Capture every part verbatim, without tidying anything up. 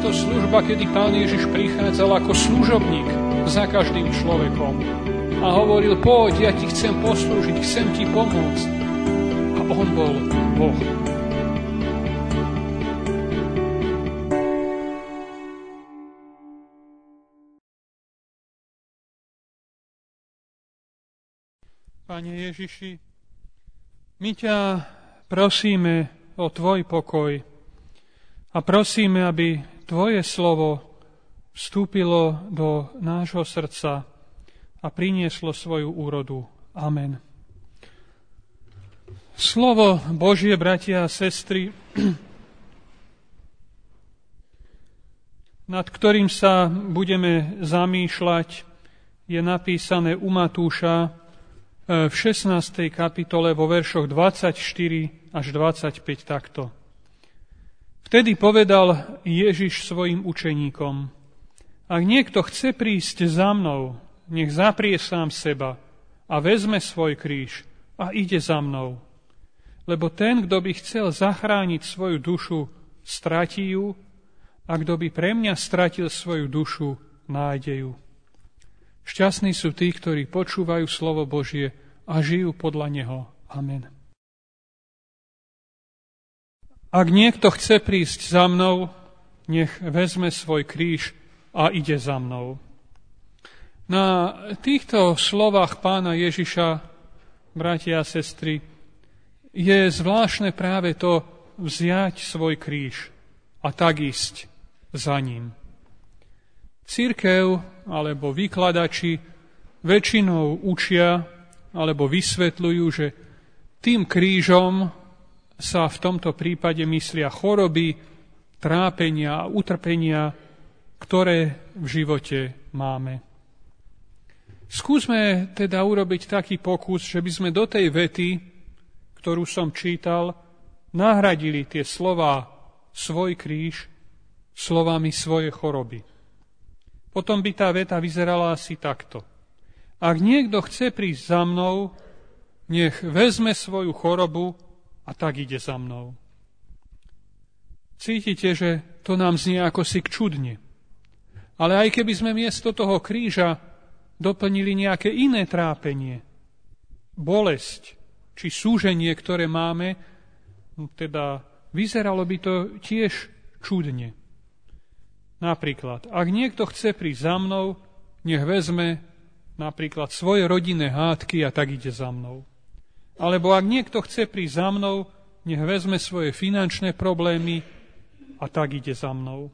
táto služba, kedy Pán Ježiš prichádzal ako služobník za každým človekom a hovoril, poď, ja ti chcem poslúžiť, chcem ti pomôcť. A on bol Boh. Pane Ježiši, my ťa prosíme o tvoj pokoj a prosíme, aby tvoje slovo vstúpilo do nášho srdca a prinieslo svoju úrodu. Amen. Slovo Božie, bratia a sestry, nad ktorým sa budeme zamýšľať, je napísané u Matúša v šestnástej kapitole vo veršoch dvadsaťštyri až dvadsaťpäť takto. Vtedy povedal Ježiš svojim učeníkom, ak niekto chce prísť za mnou, nech zaprie sám seba a vezme svoj kríž a ide za mnou. Lebo ten, kto by chcel zachrániť svoju dušu, stratí ju, a kto by pre mňa stratil svoju dušu, nájde ju. Šťastní sú tí, ktorí počúvajú slovo Božie a žijú podľa neho. Amen. Ak niekto chce prísť za mnou, nech vezme svoj kríž a ide za mnou. Na týchto slovách Pána Ježiša, bratia a sestry, je zvláštne práve to vziať svoj kríž a tak ísť za ním. Cirkev alebo vykladači väčšinou učia alebo vysvetľujú, že tým krížom sa v tomto prípade myslia choroby, trápenia a utrpenia, ktoré v živote máme. Skúsme teda urobiť taký pokus, že by sme do tej vety, ktorú som čítal, nahradili tie slová svoj kríž slovami svoje choroby. Potom by tá veta vyzerala asi takto. Ak niekto chce prísť za mnou, nech vezme svoju chorobu a tak ide za mnou. Cítite, že to nám znie ako si čudne. Ale aj keby sme miesto toho kríža doplnili nejaké iné trápenie, bolesť či súženie, ktoré máme, teda vyzeralo by to tiež čudne. Napríklad, ak niekto chce prísť za mnou, nech vezme napríklad svoje rodinné hádky a tak ide za mnou. Alebo ak niekto chce prísť za mnou, nech vezme svoje finančné problémy a tak ide za mnou.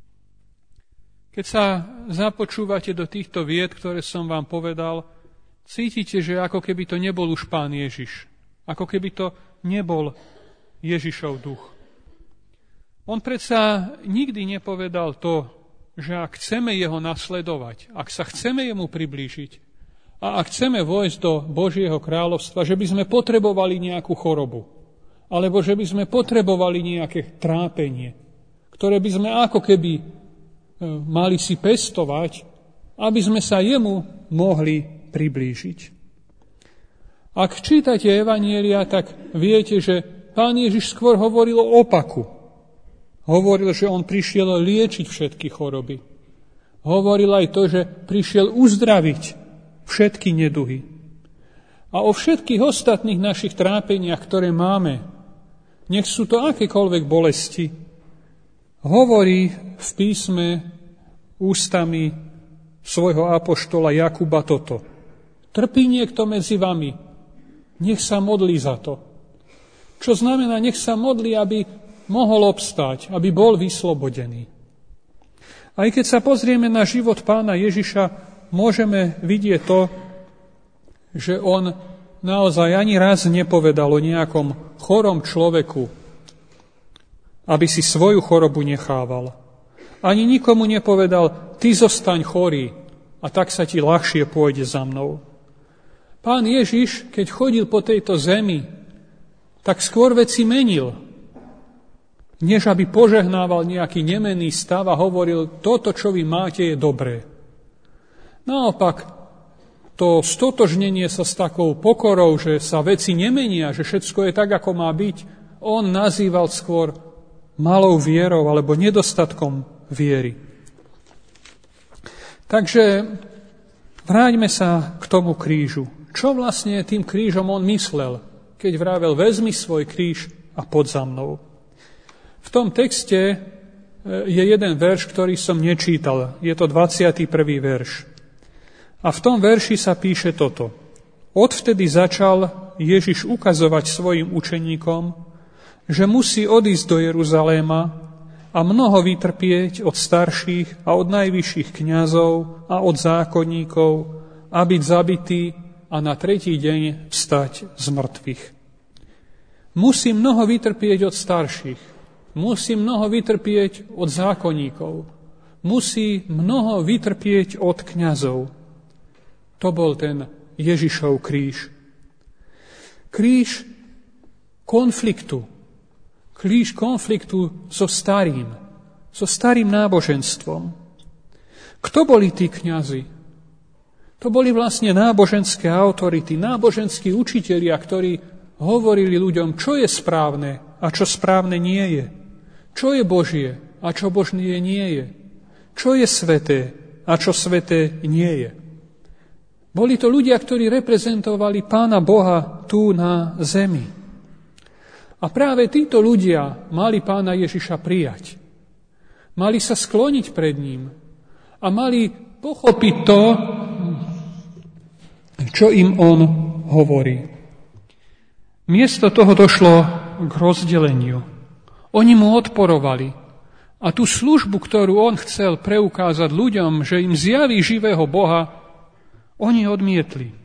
Keď sa započúvate do týchto vied, ktoré som vám povedal, cítite, že ako keby to nebol už Pán Ježiš. Ako keby to nebol Ježišov duch. On predsa nikdy nepovedal to, že ak chceme jeho nasledovať, ak sa chceme jemu priblížiť a ak chceme vojsť do Božieho kráľovstva, že by sme potrebovali nejakú chorobu, alebo že by sme potrebovali nejaké trápenie, ktoré by sme ako keby mali si pestovať, aby sme sa jemu mohli priblížiť. Ak čítate evanjelia, tak viete, že Pán Ježiš skôr hovoril o opaku. Hovoril, že on prišiel liečiť všetky choroby. Hovoril aj to, že prišiel uzdraviť všetky neduhy. A o všetkých ostatných našich trápeniach, ktoré máme, nech sú to akékoľvek bolesti, hovorí v písme ústami svojho apoštola Jakuba toto. Trpí niekto medzi vami, nech sa modlí za to. Čo znamená, nech sa modlí, aby mohol obstáť, aby bol vyslobodený. Aj keď sa pozrieme na život Pána Ježiša, môžeme vidieť to, že on naozaj ani raz nepovedal o nejakom chorom človeku, aby si svoju chorobu nechával. Ani nikomu nepovedal, ty zostaň chorý a tak sa ti ľahšie pôjde za mnou. Pán Ježiš, keď chodil po tejto zemi, tak skôr veci menil, než aby požehnával nejaký nemenný stav a hovoril, toto, čo vy máte, je dobré. Naopak, to stotožnenie sa s takou pokorou, že sa veci nemenia, že všetko je tak, ako má byť, on nazýval skôr malou vierou alebo nedostatkom viery. Takže vráťme sa k tomu krížu. Čo vlastne tým krížom on myslel, keď vravel vezmi svoj kríž a poď za mnou? V tom texte je jeden verš, ktorý som nečítal. Je to dvadsiaty prvý verš. A v tom verši sa píše toto. Odvtedy začal Ježiš ukazovať svojim učeníkom, že musí odísť do Jeruzaléma a mnoho vytrpieť od starších a od najvyšších kňazov a od zákonníkov a byť zabitý a na tretí deň vstať z mŕtvych. Musí mnoho vytrpieť od starších, musí mnoho vytrpieť od zákonníkov, musí mnoho vytrpieť od kňazov. To bol ten Ježišov kríž. Kríž konfliktu. Kríž konfliktu so starým, so starým náboženstvom. Kto boli tí kňazi? To boli vlastne náboženské autority, náboženskí učitelia, ktorí hovorili ľuďom, čo je správne a čo správne nie je. Čo je Božie a čo Božie nie je. Čo je sveté a čo sveté nie je. Boli to ľudia, ktorí reprezentovali Pána Boha tu na zemi. A práve títo ľudia mali Pána Ježiša prijať. Mali sa skloniť pred ním a mali pochopiť to, čo im on hovorí. Miesto toho došlo k rozdeleniu. Oni mu odporovali a tú službu, ktorú on chcel preukázať ľuďom, že im zjaví živého Boha, oni odmietli.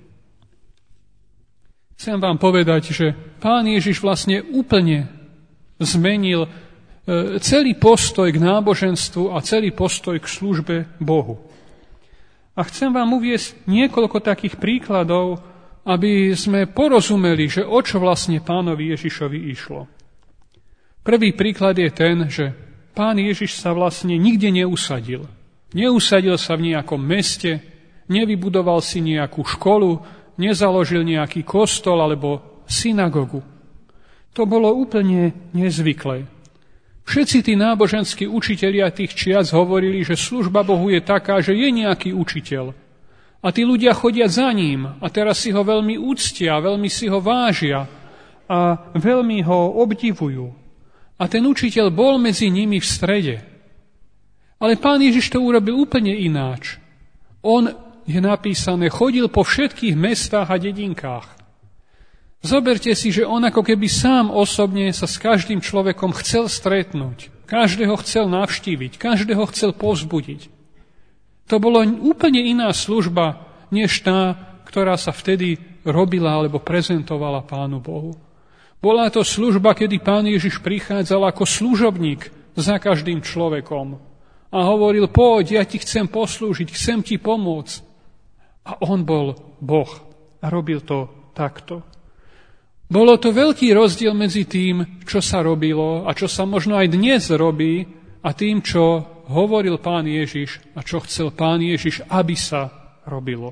Chcem vám povedať, že Pán Ježiš vlastne úplne zmenil celý postoj k náboženstvu a celý postoj k službe Bohu. A chcem vám uviesť niekoľko takých príkladov, aby sme porozumeli, že o čo vlastne Pánovi Ježišovi išlo. Prvý príklad je ten, že Pán Ježiš sa vlastne nikde neusadil. Neusadil sa v nejakom meste, nevybudoval si nejakú školu, nezaložil nejaký kostol alebo synagogu. To bolo úplne nezvyklé. Všetci tí náboženskí učitelia tých čias hovorili, že služba Bohu je taká, že je nejaký učiteľ. A tí ľudia chodia za ním a teraz si ho veľmi úctia, veľmi si ho vážia a veľmi ho obdivujú. A ten učiteľ bol medzi nimi v strede. Ale Pán Ježiš to urobil úplne ináč. On, je napísané, chodil po všetkých mestách a dedinkách. Zoberte si, že on ako keby sám osobne sa s každým človekom chcel stretnúť. Každého chcel navštíviť, každého chcel povzbudiť. To bolo úplne iná služba, než tá, ktorá sa vtedy robila alebo prezentovala Pánu Bohu. Bola to služba, kedy Pán Ježiš prichádzal ako služobník za každým človekom a hovoril, poď, ja ti chcem poslúžiť, chcem ti pomôcť. A on bol Boh a robil to takto. Bolo to veľký rozdiel medzi tým, čo sa robilo a čo sa možno aj dnes robí a tým, čo hovoril Pán Ježiš a čo chcel Pán Ježiš, aby sa robilo.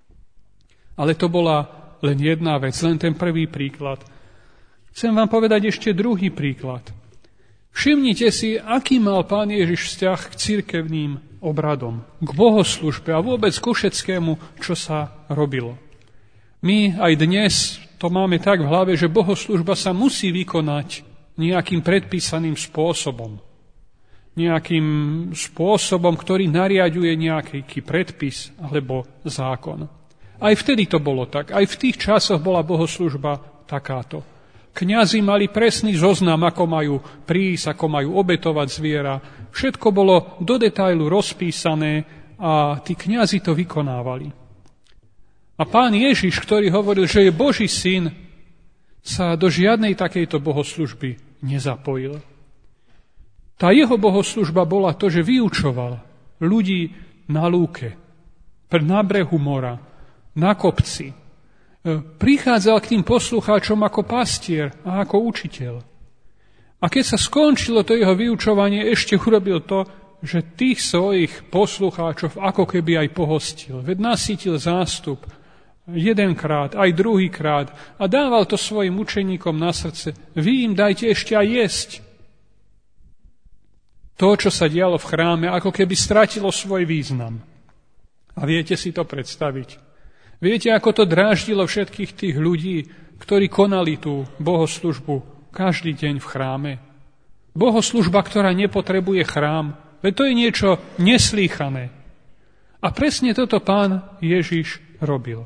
Ale to bola len jedna vec, len ten prvý príklad. Chcem vám povedať ešte druhý príklad. Všimnite si, aký mal Pán Ježiš vzťah k cirkevným obradom, k bohoslužbe a vôbec ku všetkému, čo sa robilo. My aj dnes to máme tak v hlave, že bohoslužba sa musí vykonať nejakým predpísaným spôsobom. Nejakým spôsobom, ktorý nariaďuje nejaký predpis alebo zákon. Aj vtedy to bolo tak. Aj v tých časoch bola bohoslužba takáto. Kňazi mali presný zoznam, ako majú prísť, ako majú obetovať zviera. Všetko bolo do detailu rozpísané a tí kňazi to vykonávali. A Pán Ježiš, ktorý hovoril, že je Boží syn, sa do žiadnej takejto bohoslužby nezapojil. Tá jeho bohoslužba bola to, že vyučoval ľudí na lúke, na brehu mora, na kopci. Prichádzal k tým poslucháčom ako pastier a ako učiteľ. A keď sa skončilo to jeho vyučovanie, ešte urobil to, že tých svojich poslucháčov ako keby aj pohostil. Veď nasýtil zástup jedenkrát, aj druhýkrát a dával to svojim učeníkom na srdce. Vy im dajte ešte aj jesť. to, čo sa dialo v chráme, ako keby stratilo svoj význam. A viete si to predstaviť? Viete, ako to dráždilo všetkých tých ľudí, ktorí konali tú bohoslužbu každý deň v chráme? Bohoslužba, ktorá nepotrebuje chrám, veď to je niečo neslýchané. A presne toto Pán Ježiš robil.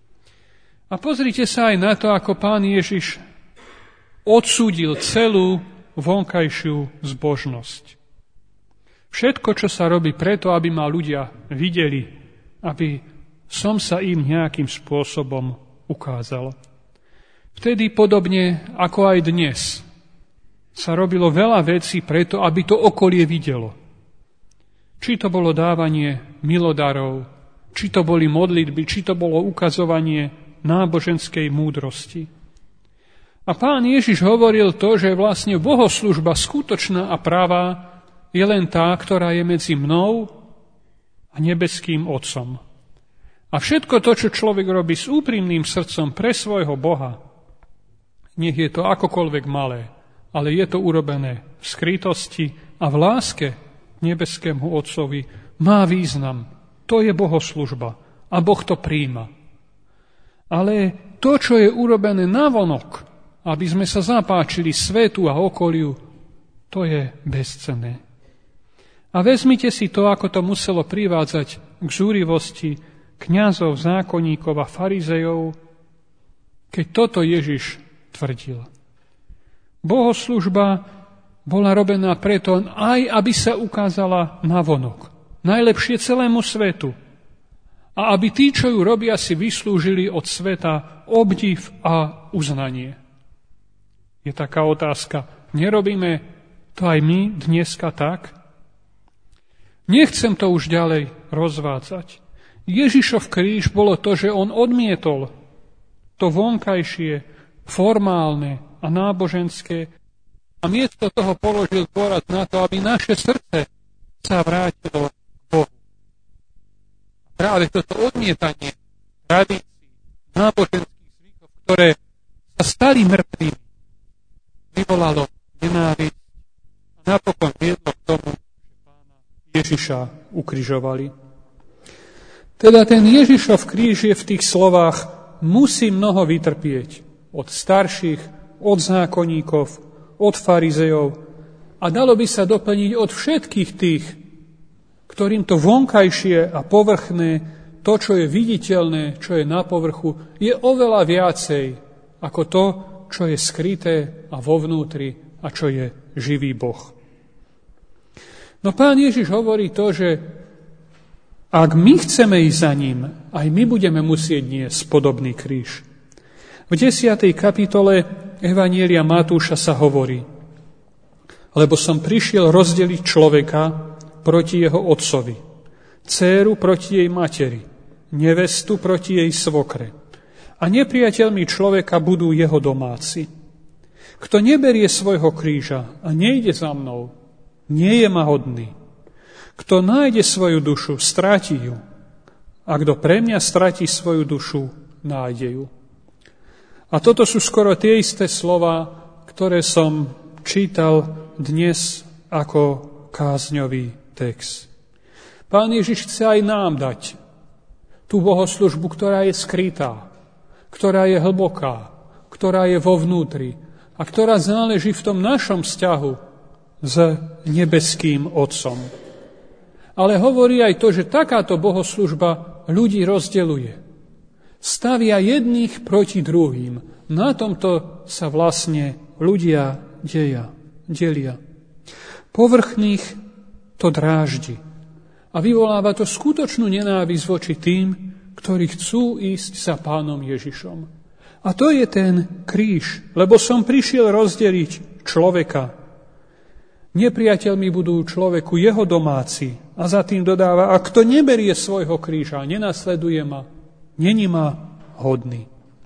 A pozrite sa aj na to, ako Pán Ježiš odsúdil celú vonkajšiu zbožnosť. Všetko, čo sa robí preto, aby ma ľudia videli, aby som sa im nejakým spôsobom ukázal. Vtedy podobne ako aj dnes sa robilo veľa vecí preto, aby to okolie videlo. Či to bolo dávanie milodarov, či to boli modlitby, či to bolo ukazovanie náboženskej múdrosti. A Pán Ježiš hovoril to, že vlastne bohoslužba skutočná a pravá je len tá, ktorá je medzi mnou a nebeským Otcom. A všetko to, čo človek robí s úprimným srdcom pre svojho Boha, nech je to akokoľvek malé, ale je to urobené v skrytosti a v láske nebeskému Otcovi, má význam. To je bohoslužba a Boh to prijíma. Ale to, čo je urobené navonok, aby sme sa zapáčili svetu a okoliu, to je bezcenné. A vezmite si to, ako to muselo privádzať k zúrivosti kňazov, zákonníkov a farizejov, keď toto Ježiš tvrdil. Bohoslužba bola robená preto aj, aby sa ukázala navonok. Najlepšie celému svetu. A aby tí, čo ju robia, si vyslúžili od sveta obdiv a uznanie. Je taká otázka, nerobíme to aj my dneska tak? Nechcem to už ďalej rozvádzať. Ježišov kríž bolo to, že on odmietol to vonkajšie, formálne a náboženské a miesto toho položil dôraz na to, aby naše srdce sa vrátilo k Bohu. Práve toto odmietanie tradícií, náboženských zvykov, ktoré sa stali mŕtvými, vyvolalo nenávisť a napokon viedlo k tomu, že Pána Ježiša ukrižovali. Teda ten Ježišov kríž je v tých slovách musí mnoho vytrpieť od starších, od zákonníkov, od farizejov a dalo by sa doplniť od všetkých tých, ktorým to vonkajšie a povrchné, to, čo je viditeľné, čo je na povrchu, je oveľa viacej ako to, čo je skryté a vo vnútri a čo je živý Boh. No Pán Ježiš hovorí to, že ak my chceme ísť za ním, aj my budeme musieť niesť podobný kríž. V desiatej kapitole Evanjelia Matúša sa hovorí: lebo som prišiel rozdeliť človeka proti jeho otcovi, dcéru proti jej materi, nevestu proti jej svokre. A nepriateľmi človeka budú jeho domáci. Kto neberie svojho kríža a nejde za mnou, nie je ma hodný. Kto nájde svoju dušu, stráti ju. A kto pre mňa stratí svoju dušu, nájde ju. A toto sú skoro tie isté slova, ktoré som čítal dnes ako kázňový text. Pán Ježiš chce aj nám dať tú bohoslužbu, ktorá je skrytá, ktorá je hlboká, ktorá je vo vnútri a ktorá záleží v tom našom vzťahu s nebeským Otcom. Ale hovorí aj to, že takáto bohoslužba ľudí rozdeľuje. Stavia jedných proti druhým. Na tomto sa vlastne ľudia deja, delia. Povrchných to dráždi. A vyvoláva to skutočnú nenávisť voči tým, ktorí chcú ísť za Pánom Ježišom. A to je ten kríž, lebo som prišiel rozdeliť človeka. Nepriateľmi budú človeku jeho domáci. A za tým dodáva, a kto neberie svojho kríža, nenasleduje ma, není ma hodný.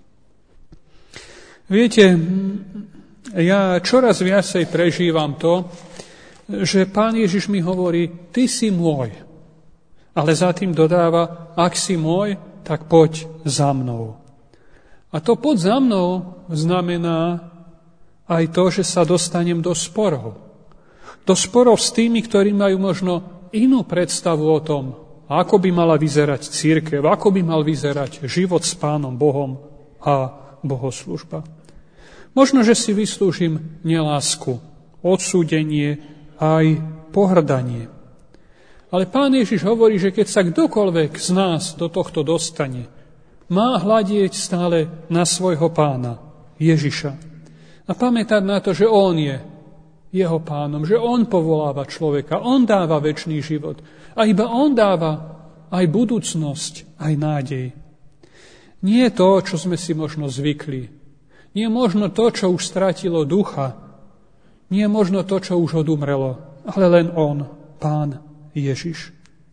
Viete, ja čoraz viacej prežívam to, že Pán Ježiš mi hovorí, ty si môj. Ale za tým dodáva, ak si môj, tak poď za mnou. A to poď za mnou znamená aj to, že sa dostanem do sporov. do sporov s tými, ktorí majú možno inú predstavu o tom, ako by mala vyzerať cirkev, ako by mal vyzerať život s Pánom Bohom a bohoslužba. Možno, že si vyslúžim nelásku, odsúdenie, aj pohrdanie. Ale Pán Ježiš hovorí, že keď sa kdokoľvek z nás do tohto dostane, má hľadieť stále na svojho Pána, Ježiša. A pamätať na to, že On je jeho Pánom, že On povoláva človeka, On dáva večný život. A iba On dáva aj budúcnosť, aj nádej. Nie to, čo sme si možno zvykli. Nie možno to, čo už stratilo ducha. Nie možno to, čo už odumrelo. Ale len On, Pán Ježiš.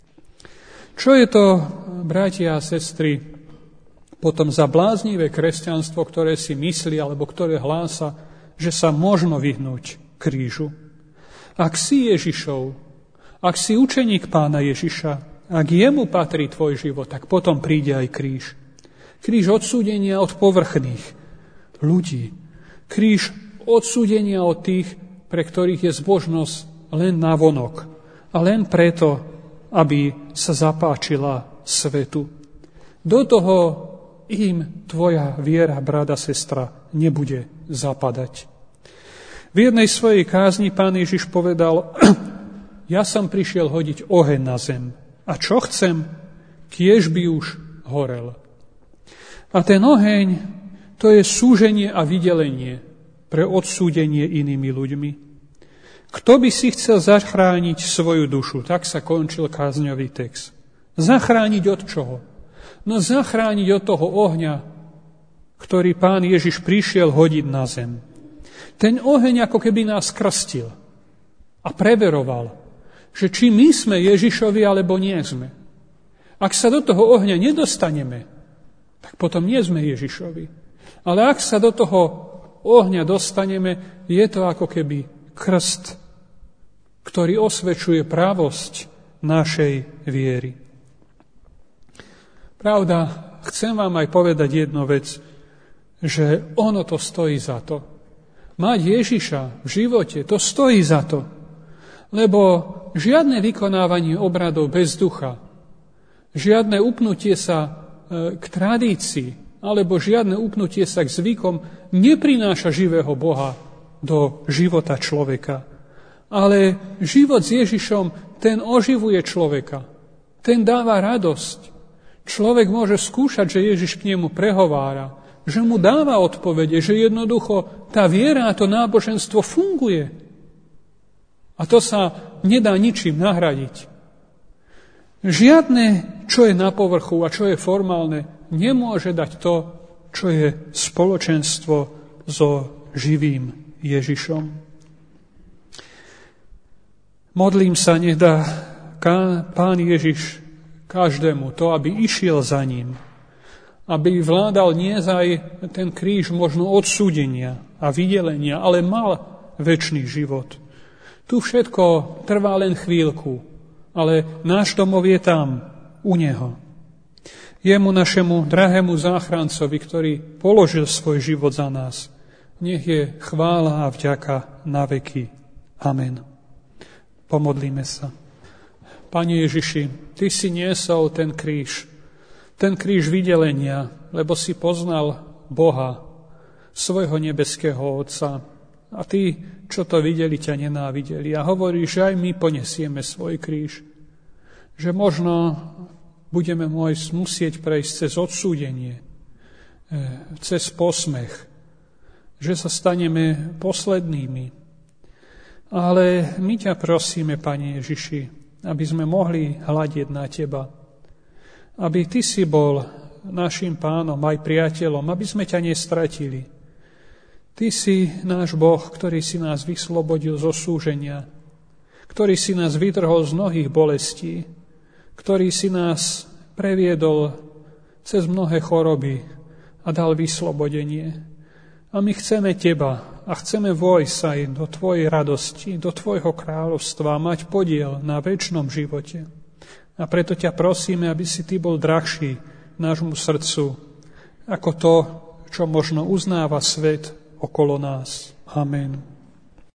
Čo je to, bratia a sestry, potom za bláznivé kresťanstvo, ktoré si myslí, alebo ktoré hlása, že sa možno vyhnúť krížu? Ak si Ježišov, ak si učeník Pána Ježiša, ak jemu patrí tvoj život, tak potom príde aj kríž. Kríž odsúdenia od povrchných ľudí. Kríž odsúdenia od tých, pre ktorých je zbožnosť len navonok. A len preto, aby sa zapáčila svetu. Do toho im tvoja viera, brat a sestra, nebude zapadať. V jednej svojej kázni Pán Ježiš povedal, ja som prišiel hodiť oheň na zem. A čo chcem? Kiež by už horel. A ten oheň, to je súženie a vydelenie pre odsúdenie inými ľuďmi. Kto by si chcel zachrániť svoju dušu? Tak sa končil kázňový text. Zachrániť od čoho? No zachrániť od toho ohňa, ktorý Pán Ježiš prišiel hodiť na zem. Ten oheň ako keby nás krstil a preveroval, že či my sme Ježišovi, alebo nie sme. Ak sa do toho ohňa nedostaneme, tak potom nie sme Ježišovi. Ale ak sa do toho ohňa dostaneme, je to ako keby krst, ktorý osvedčuje pravosť našej viery. Pravda, chcem vám aj povedať jednu vec, že ono to stojí za to. Mať Ježiša v živote, to stojí za to. Lebo žiadne vykonávanie obradov bez ducha, žiadne upnutie sa k tradícii, alebo žiadne upnutie sa k zvykom neprináša živého Boha do života človeka. Ale život s Ježišom, ten oživuje človeka. Ten dáva radosť. Človek môže skúšať, že Ježiš k nemu prehovára, že mu dáva odpovede, že jednoducho tá viera a to náboženstvo funguje. A to sa nedá ničím nahradiť. Žiadne, čo je na povrchu a čo je formálne, nemôže dať to, čo je spoločenstvo so živým Ježišom. Modlím sa, nech dá Pán Ježiš každému to, aby išiel za ním, aby vládal nie aj ten kríž možno odsúdenia a vydelenia, ale mal večný život. Tu všetko trvá len chvíľku, ale náš domov je tam, u Neho. Jemu, našemu drahému záchrancovi, ktorý položil svoj život za nás, nech je chvála a vďaka na veky. Amen. Pomodlíme sa. Pane Ježiši, Ty si niesol ten kríž, ten kríž vydelenia, lebo si poznal Boha, svojho nebeského Otca. A tí, čo to videli, ťa nenávideli. A hovorí, že aj my ponesieme svoj kríž. Že možno budeme môcť musieť prejsť cez odsúdenie, cez posmech, že sa staneme poslednými. Ale my ťa prosíme, Pane Ježiši, aby sme mohli hľadieť na Teba. Aby Ty si bol našim Pánom, aj priateľom, aby sme ťa nestratili. Ty si náš Boh, ktorý si nás vyslobodil zo súženia, ktorý si nás vytrhol z mnohých bolestí, ktorý si nás previedol cez mnohé choroby a dal vyslobodenie. A my chceme Teba a chceme vojsť aj do Tvojej radosti, do Tvojho kráľovstva, mať podiel na večnom živote. A preto ťa prosíme, aby si Ty bol drahší nášmu srdcu, ako to, čo možno uznáva svet okolo nás. Amen.